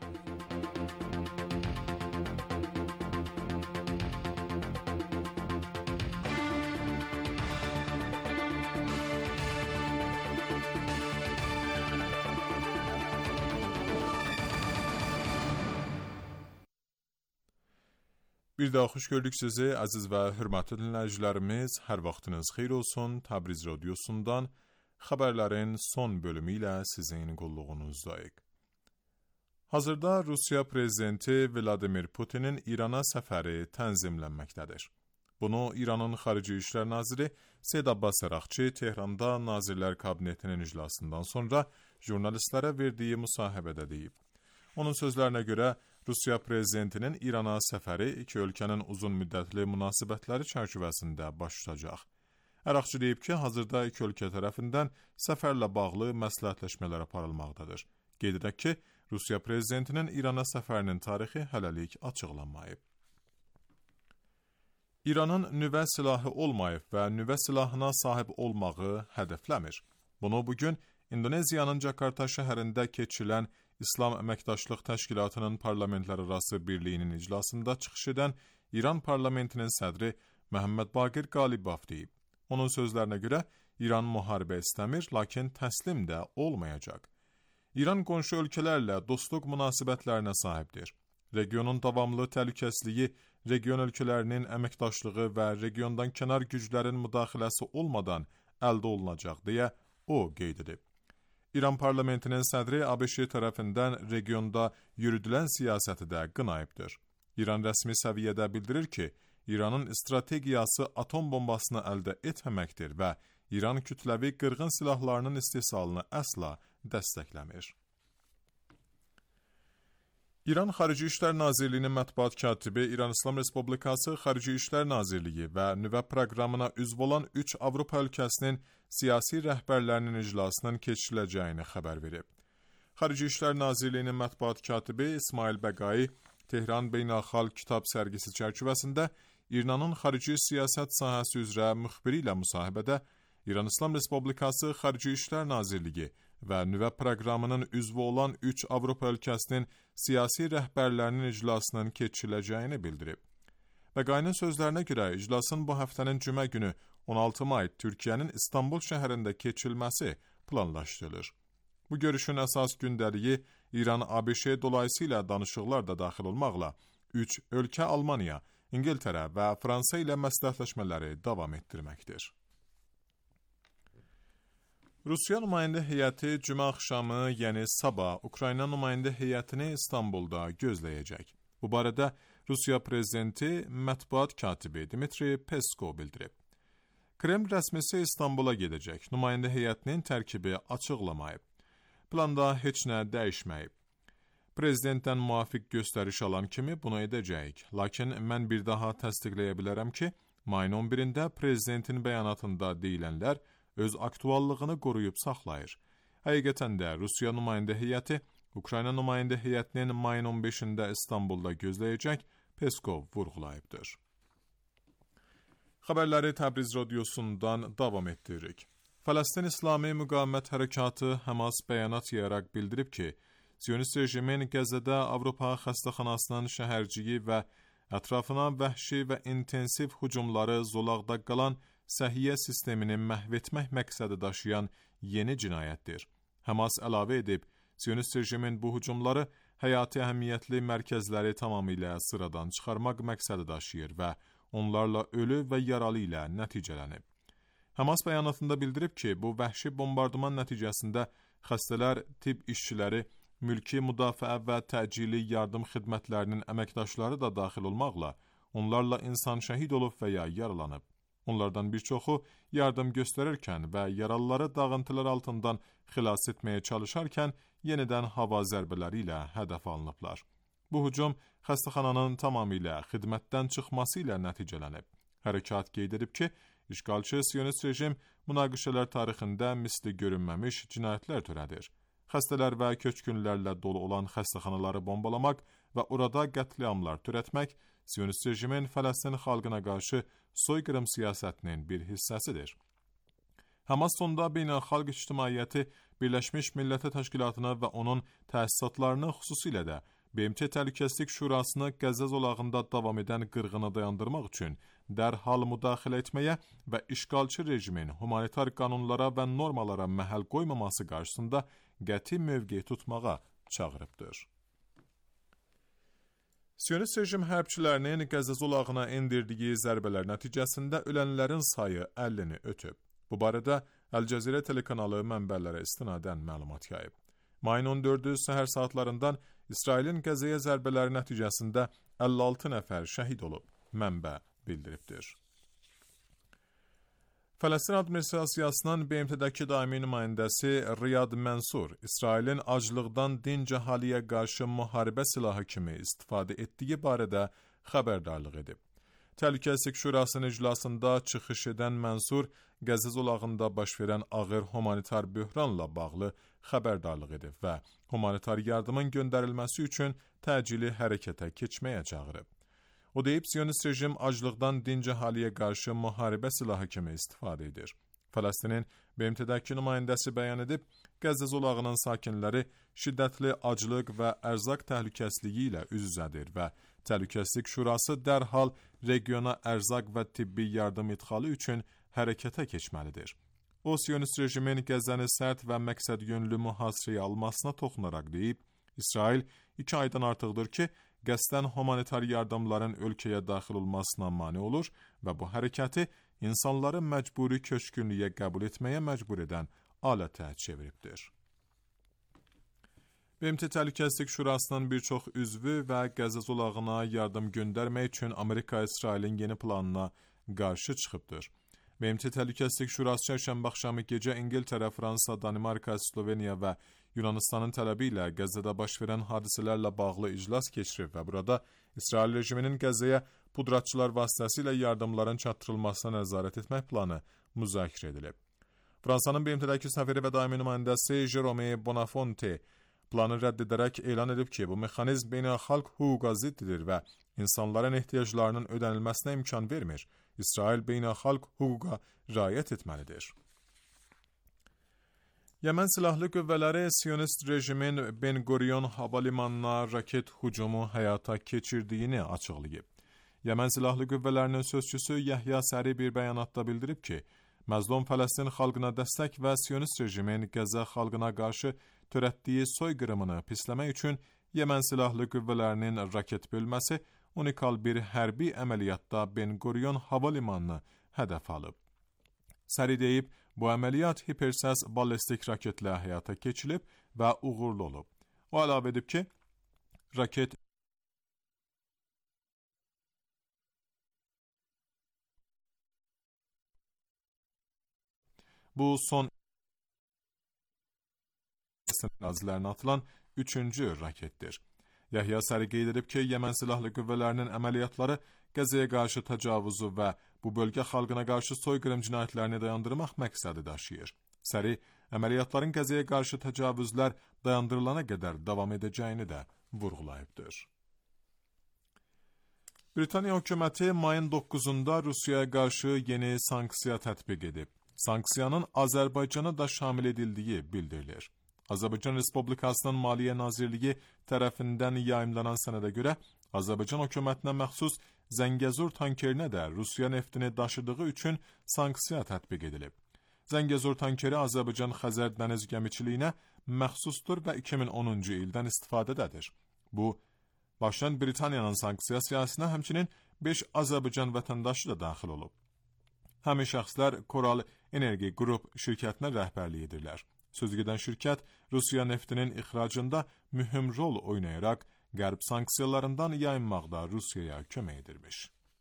Bir daha xoş gördük sizi, əziz və hörmətli dinləyicilərimiz. Hər vaxtınız xeyir olsun. Təbriz Radyosundan xəbərlərin son bölümü ilə sizin qulluğunuzdayıq. Hazırda Rusiya Prezidenti Vladimir Putinin İrana səfəri tənzimlənməkdədir. Bunu İranın Xarici İşlər Naziri Seyid Abbas Araqçı Tehranda Nazirlər Kabinetinin iclasından sonra jurnalistlərə verdiyi müsahibədə deyib. Onun sözlərinə görə, Rusiya Prezidentinin İrana səfəri iki ölkənin uzun müddətli münasibətləri çərçivəsində baş tutacaq. Araqçı deyib ki, hazırda iki ölkə tərəfindən səfərlə bağlı məsləhətləşmələr aparılmaqdadır. Qeyd edək ki, Rusiya Prezidentinin İrana səfərinin tarixi hələlik açıqlanmayıb. İranın nüvə silahı olmayıb və nüvə silahına sahib olmağı hədəfləmir. Bunu bugün İndoneziyanın Jakarta şəhərində keçirilən İslam Əməkdaşlıq Təşkilatının Parlamentlərarası Birliyinin iclasında çıxış edən İran parlamentinin sədri Məhəmməd Baqir Qalibov deyib. Onun sözlərinə görə İran müharibə istəmir, lakin təslim də olmayacaq. İran qonşu ölkələrlə dostluq münasibətlərinə sahibdir. Regionun davamlı təhlükəsizliyi, region ölkələrinin əməkdaşlığı və regiondan kənar güclərin müdaxiləsi olmadan əldə olunacaq deyə o qeyd edib. İran parlamentinin sədri ABŞ tərəfindən regionda yürüdülən siyasəti də qınayıbdır. İran rəsmi səviyyədə bildirir ki, İranın strategiyası atom bombasını əldə etməməkdir və İran kütləvi qırğın silahlarının istehsalını əsla dəstəkləmir. İran Xarici İşlər Nazirliyinin mətbuat katibi İran İslam Respublikası Xarici İşlər Nazirliyi və nüvə proqramına üzv olan üç Avropa ölkəsinin siyasi rəhbərlərinin iclasının keçiriləcəyini xəbər verib. Xarici İşlər Nazirliyinin mətbuat katibi İsmail Bəqai Tehran Beynəlxalq Kitab sərgisi çərçivəsində İranın xarici siyasət sahəsi üzrə müxbiri ilə müsahibədə İran İslam Respublikası Xarici İşlər Nazirliyi və nüvə proqramının üzvü olan üç Avropa ölkəsinin siyasi rəhbərlərinin iclasının keçiriləcəyini bildirib. Bəqainin sözlərinə görə iclasın bu həftənin cümə günü on altı may Türkiyənin İstanbul şəhərində keçirilməsi planlaşdırılır. Bu görüşün əsas gündəliyi İran-ABŞ dolayısıyla danışıqlar da daxil olmaqla üç ölkə Almaniya, İngiltərə və Fransa ilə məsləhətləşmələri davam etdirməkdir. Rusiya nümayəndə heyəti cümə axşamı, yəni sabah, Ukrayna nümayəndə heyətini İstanbulda gözləyəcək. Bu barədə Rusiya prezidenti mətbuat katibi Dmitri Peskov bildirib. Kreml rəsmisi İstanbula gedəcək. Nümayəndə heyətinin tərkibi açıqlamayıb. Planda heç nə dəyişməyib. Prezidentdən müvafiq göstəriş alan kimi bunu edəcəyik. Lakin mən bir daha təsdiqləyə bilərəm ki, mayın on birində prezidentin bəyanatında deyilənlər öz aktuallığını qoruyub saxlayır. Həqiqətən də Rusiya nümayəndə heyəti Ukrayna nümayəndə heyətinin mayın on beşində İstanbulda gözləyəcək, Peskov vurğulayıbdır. Xəbərləri Təbriz Radyosundan davam etdiririk. Fələstin İslami Müqavimət Hərəkatı Həmas bəyanat yayaraq bildirib ki, Siyonist rejimin Qəzzədə Avropa xəstəxanasının şəhərciyi və ətrafına vəhşi və intensiv hücumları zolaqda qalan səhiyyə sistemini məhv etmək məqsədi daşıyan yeni cinayətdir. Həmas əlavə edib, Siyonist rejimin bu hücumları həyati əhəmiyyətli mərkəzləri tamamilə sıradan çıxarmaq məqsədi daşıyır və onlarla ölü və yaralı ilə nəticələnib. Həmas bəyanatında bildirib ki, bu vəhşi bombardıman nəticəsində xəstələr, tibb işçiləri, mülki müdafiə və təcili yardım xidmətlərinin əməkdaşları da daxil olmaqla onlarla insan şəhid olub və ya yaralanıb. Onlardan bir çoxu yardım göstərərkən və yaralıları dağıntılar altından xilas etməyə çalışarkən yenidən hava zərbələri ilə hədəf alınıblar. Bu hücum xəstəxananın tamamilə xidmətdən çıxması ilə nəticələnib. Hərəkat qeyd edib ki, işğalçı Siyonist rejim münaqişələr tarixində misli görünməmiş cinayətlər törədir. Xəstələr və köçkünlərlə dolu olan xəstəxanaları bombalamaq və orada qətliamlar törətmək Siyonist rejimin Fələstin xalqına qarşı soyqırım siyasətinin bir hissəsidir. Həmas sonda beynəlxalq ictimaiyyəti Birləşmiş Millətlər Təşkilatını və onun təsisatlarını, xüsusilə də B M T Təhlükəsizlik Şurasını Qəzza zolağında davam edən qırğını dayandırmaq üçün dərhal müdaxilə etməyə və işğalçı rejimin humanitar qanunlara və normalara məhəl qoymaması qarşısında qəti mövqe tutmağa çağırıbdır. Siyonist rejim hərbçilərinin Qəzza zolağına endirdiyi zərbələr nəticəsində ölənlərin sayı əllini ötüb. Bu barədə Əl Cəzirə telekanalı mənbələrə istinadən məlumat yayıb. Mayın on dördü səhər saatlarından İsrailin Qəzzaya zərbələri nəticəsində əlli altı nəfər şəhid olub, mənbə bildiribdir. Fələstin administrasiyasının B M T-dəki daimi nümayəndəsi Riyad Mənsur, İsrailin aclıqdan dinc əhaliyə qarşı müharibə silahı kimi istifadə etdiyi barədə xəbərdarlıq edib. Təhlükəsizlik Şurasının iclasında çıxış edən Mənsur, Qəzza zolağında baş verən ağır humanitar böhranla bağlı xəbərdarlıq edib və humanitar yardımın göndərilməsi üçün təcili hərəkətə keçməyə çağırıb. O deyib, Siyonist rejim aclıqdan dinc əhaliyə qarşı müharibə silahı kimi istifadə edir. Fələstinin B M T-dəki nümayəndəsi bəyan edib, Qəzza zolağının sakinləri şiddətli aclıq və ərzaq təhlükəsizliyi ilə üz-üzədir və Təhlükəsizlik Şurası dərhal regiona ərzaq və tibbi yardım idxalı üçün hərəkətə keçməlidir. O, Siyonist rejimin Qəzzəni sərt və məqsədyönlü mühasirəyə almasına toxunaraq deyib, İsrail iki aydan artıqdır ki, qəsdən humanitar yardımların ölkəyə daxil olmasına mane olur və bu hərəkəti insanları məcburi köçkünlüyə qəbul etməyə məcbur edən alətə çeviribdir. B M T Təhlükəsizlik Şurasının bir çox üzvü və Qəzza zolağına yardım göndərmək üçün Amerika-İsrailin yeni planına qarşı çıxıbdır. B M T Təhlükəsizlik Şurası çərşənbə axşamı gecə İngiltərə, Fransa, Danimarka, Sloveniya və Yunanistanın tələbi ilə Qəzzada baş verən hadisələrlə bağlı iclas keçirib və burada İsrail rejiminin Qəzzaya pudratçılar vasitəsilə yardımların çatdırılmasına nəzarət etmək planı müzakirə edilib. Fransanın B M T-dəki səfiri və daimi nümayəndəsi Jerome Bonafonte planı rədd edərək elan edib ki, bu mexanizm beynəlxalq hüquqa ziddir və insanların ehtiyaclarının ödənilməsinə imkan vermir. İsrail beynəlxalq hüquqa riayət etməlidir. Yemen Silahlı Qüvvələri Siyonist rejimin Ben Gurion hava limanına raket hücumu həyata keçirdiyini açıqlayıb. Yemen Silahlı Qüvvələrinin sözçüsü Yahya Səri bir bəyanatda bildirib ki, məzlum Fələstin xalqına dəstək və Siyonist rejimin Qəzza xalqına qarşı törətdiyi soyqırımını pisləmək üçün Yemen Silahlı Qüvvələrinin raket bölməsi unikal bir hərbi əməliyyatda Ben Gurion hava limanını hədəf alıb. Səri deyib, bu əməliyyat hipersəs ballistik raketlə həyata keçilib və uğurlu olub. O əlavə edib ki, raket bu son ərazilərinə atılan üçüncü raketdir. Yahya Səri qeyd edib ki, Yemen Silahlı Qüvvələrinin əməliyyatları Qəzzaya qarşı təcavüzü və bu bölgə xalqına qarşı soyqırım cinayətlərini dayandırmaq məqsədi daşıyır. Səri, əməliyyatların Qəzzaya qarşı təcavüzlər dayandırılana qədər davam edəcəyini də vurğulayıbdır. Britaniya hökuməti mayın doqquzunda Rusiyaya qarşı yeni sanksiya tətbiq edib. Sanksiyanın Azərbaycana da şamil edildiyi bildirilir. Azərbaycan Respublikasının Maliyyə Nazirliyi tərəfindən yayımlanan sənədə görə Azərbaycan hökumətinə məxsus Zəngəzur tankerinə də Rusiya neftini daşıdığı üçün sanksiya tətbiq edilib. Zəngəzur tankeri Azərbaycan-Xəzər dəniz gəmiçiliyinə məxsusdur və iki min onuncu ildən istifadədədir. Bu, başdan Britaniyanın sanksiya siyasətinə həmçinin beş Azərbaycan vətəndaşı da daxil olub. Həmin şəxslər Koral Enerji Qrup şirkətinə rəhbərlik edirlər. Sözügedən şirkət Rusiya neftinin ixracında mühüm rol oynayaraq Qərb sanksiyalarından yayınmaqda Rusiyaya kömək edirmiş.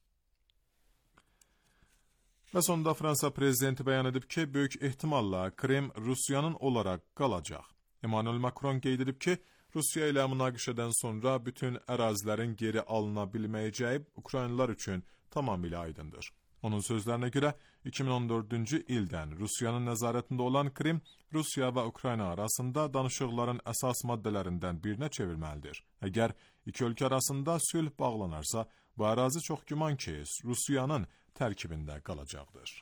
Və sonunda Fransa prezidenti bəyan edib ki, böyük ehtimalla Krem Rusiyanın olaraq qalacaq. Emmanuel Macron qeyd edib ki, Rusiya ilə münaqişədən sonra bütün ərazilərin geri alına bilməyəcəyi Ukraynalılar üçün tamamilə aydındır. Onun sözlərinə görə iki min on dördüncü ildən Rusiyanın nəzarətində olan Krem, Rusiya və Ukrayna arasında danışıqların əsas maddələrindən birinə çevrilməlidir. Əgər iki ölkə arasında sülh bağlanarsa, bu ərazi çox güman ki, Rusiyanın tərkibində qalacaqdır.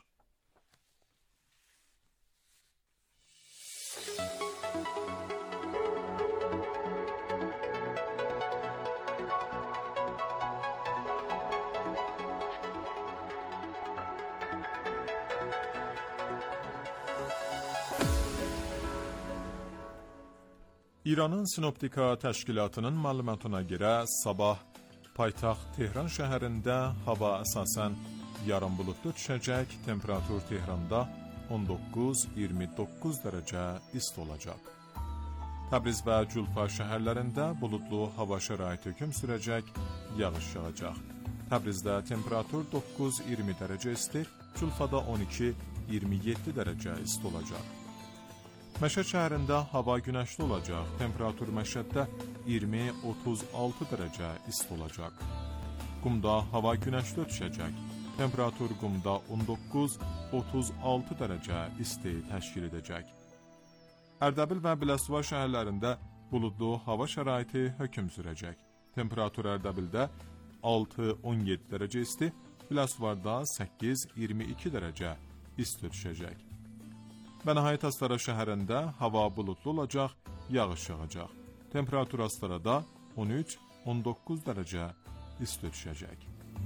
İranın Sinoptika Təşkilatının məlumatına görə sabah paytaxt Tehran şəhərində hava əsasən yarım buludlu düşəcək, temperatur Tehranda on doqquz iyirmi doqquz dərəcə isti olacaq. Təbriz və Culfa şəhərlərində buludlu hava şəraiti hökm sürəcək, yağış yağacaq. Təbrizdə temperatur doqquz iyirmi dərəcə isti, Culfada on iki iyirmi yeddi dərəcə isti olacaq. Məşəd şəhərində hava günəşli olacaq, temperatur Məşəddə iyirmi otuz altı dərəcə isti olacaq. Qumda hava günəşli düşəcək, temperatur Qumda on doqquz otuz altı dərəcə isti təşkil edəcək. Ərdəbil və Biləsuvar şəhərlərində buludlu hava şəraiti hökm sürəcək. Temperatur Ərdəbildə altı on yeddi dərəcə isti, Biləsuvarda səkkiz iyirmi iki dərəcə isti düşəcək. Və nəhayət Astara şəhərində hava buludlu olacaq, yağış yağacaq. Temperatur Astarada on üç on doqquz dərəcə isti düşəcək.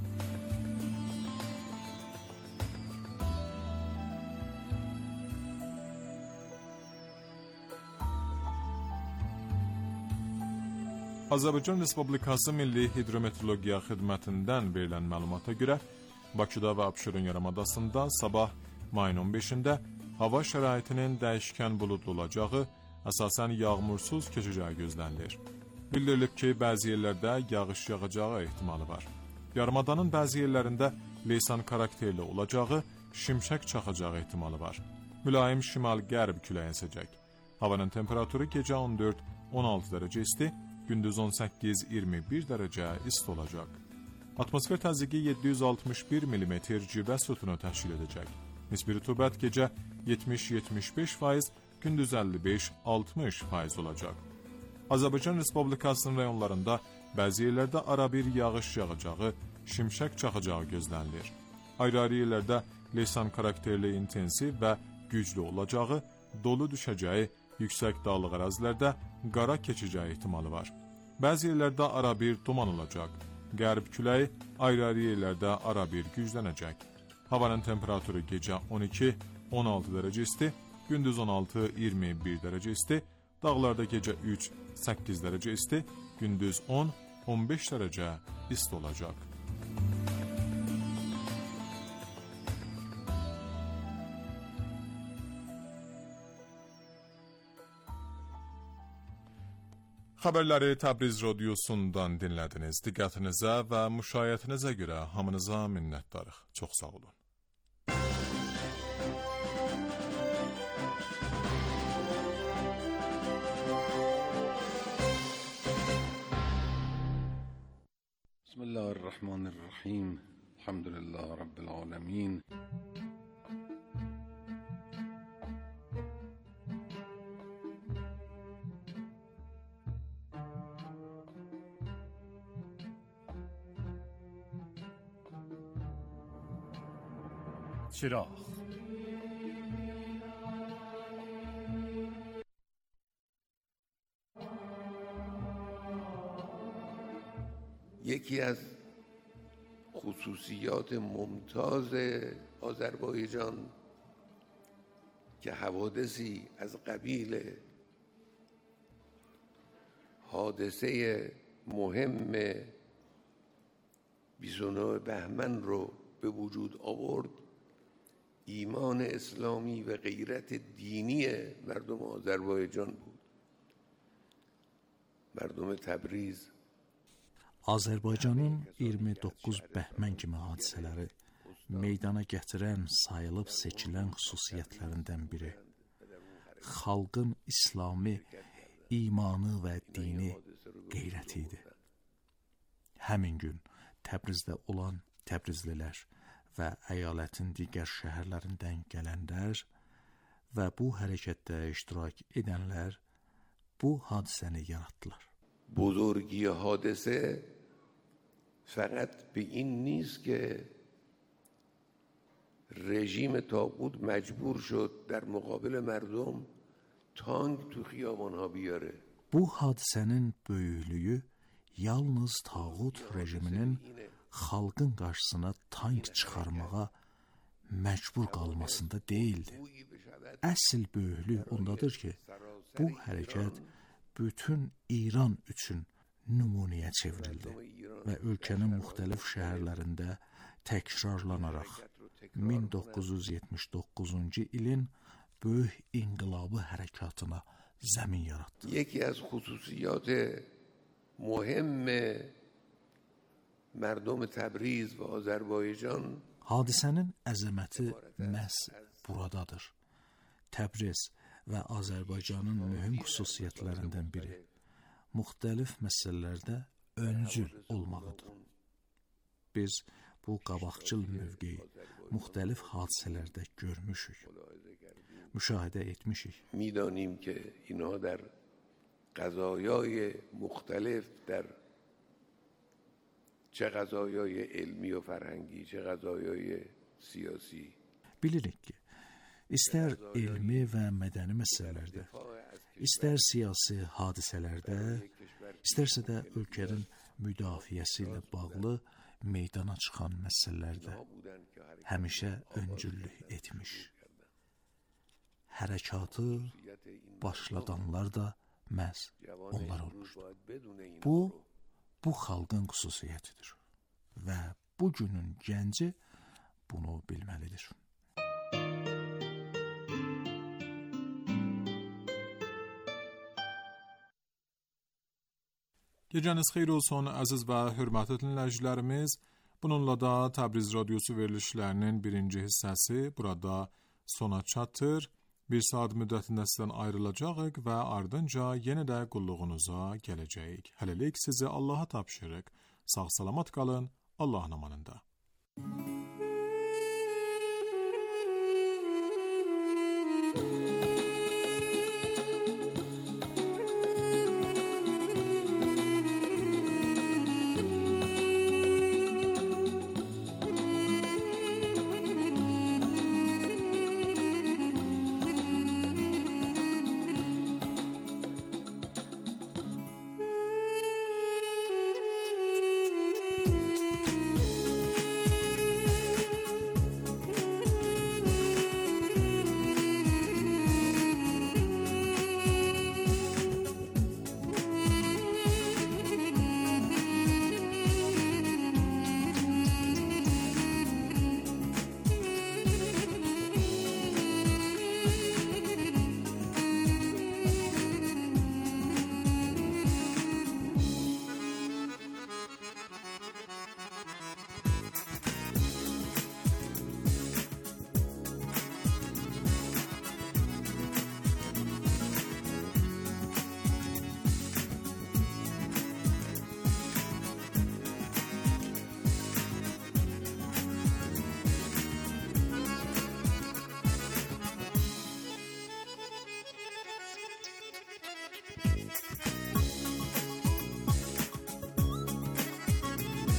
Azərbaycan Respublikası Milli Hidrometeorologiya Xidmətindən verilən məlumata görə Bakıda və Abşeron yarımadasında sabah mayın on beşində hava şəraitinin dəyişkən buludlu olacağı, əsasən yağmursuz keçəcəyi gözlənilir. Bildirilib ki, bəzi yerlərdə yağış yağacağı ehtimalı var. Yarımadanın bəzi yerlərində leysan karakterli olacağı, şimşək çaxacağı ehtimalı var. Mülayim şimal-qərb küləyi əsəcək. Havanın temperaturu gecə on dörd on altı dərəcə isti, gündüz on səkkiz iyirmi bir dərəcə isti olacaq. Atmosfer təzyiqi yeddi yüz altmış bir millimetr civə sütunu təşkil edəcək. Nisbi rütubət gecə yetmiş yetmiş beş faiz, gündüz əlli beş altmış faiz olacaq. Azərbaycan Respublikasının rayonlarında bəzi yerlərdə arabir yağış yağacağı, şimşək çaxacağı gözlənilir. Ayrı-ayrı yerlərdə leysan karakterli intensiv və güclü olacağı, dolu düşəcəyi, yüksək dağlıq ərazilərdə qara keçəcəyi ehtimalı var. Bəzi yerlərdə arabir duman olacaq. Qərb küləyi ayrı-ayrı yerlərdə arabir güclənəcək. Havanın temperaturu gecə on iki on altı dərəcə isti, gündüz on altı iyirmi bir dərəcə isti, dağlarda gecə üç səkkiz dərəcə isti, gündüz on on beş dərəcə isti olacaq. Xəbərləri Təbriz radiosundan dinlədiniz. Diqqətinizə və müşayiətinizə görə hamınıza minnətdarıq. Çox sağ olun. Bismillahirrahmanirrahim. Elhamdülillah Rabbil alemin. چراغ یکی از خصوصیات ممتاز آذربایجان که حوادثی از قبیل حادثه مهم بیست و نه بهمن رو به وجود آورد، ایمان اسلامی و غیرت دینی مردم آذربایجان بود. مردم تبریز Azərbaycanın iyirmi doqquz bəhmən kimi hadisələri meydana gətirən, sayılıb seçilən xüsusiyyətlərindən biri xalqın İslami imanı və dini qeyrəti idi. Həmin gün Təbrizdə olan Təbrizlilər və əyalətin digər şəhərlərindən gələnlər və bu hərəkətdə iştirak edənlər bu hadisəni yaratdılar. بزرگی حادثه فقط به این نیست که رژیم طاغوت مجبور شد در مقابل مردم تانک تو خیابانها بیاره. Bu hadisənin böyüklüyü yalnız tağut rejiminin xalqın qarşısına tank çıxarmağa məcbur qalmasında deyildi. Əsl böyüklük ondadır ki, bu hərəkət bütün İran üçün nümunəyə çevrildi və ölkənin müxtəlif şəhərlərində təkrarlanaraq min doqquz yüz yetmiş doqquzuncu ilin böyük inqilabı hərəkatına zəmin yarattı. یکی از خصوصیات مهم مردم تبریز و آذربایجان Hadisənin əzəməti məhz buradadır. Təbriz və Azərbaycanın mühüm xüsusiyyətlərindən biri müxtəlif məsələlərdə öncül olmağıdır. Biz bu qabaqcıl mövqeyi müxtəlif hadisələrdə görmüşük, müşahidə etmişik. میدانیم که اینها در قضایای مختلف، در چه قضایای علمی و فرهنگی چه قضایای سیاسی، Bilirik ki, istər elmi və mədəni məsələlərdə, istər siyasi hadisələrdə, istərsə də ölkənin müdafiəsi ilə bağlı meydana çıxan məsələlərdə həmişə öncüllük etmiş. Hərəkatı başladanlar da məhz onlar olmuşdur. Bu, bu xalqın xüsusiyyətidir və bugünün gənci bunu bilməlidir. Gecəniz xeyir olsun, əziz və hörmətli dinləyicilərimiz. Bununla da Təbriz Radyosu verilişlərinin birinci hissəsi burada sona çatır. Bir saat müddətində sizdən ayrılacağıq və ardınca yenə də qulluğunuza gələcəyik. Hələlik sizi Allaha tapşırıq. Sağ salamat qalın, Allahın amanında.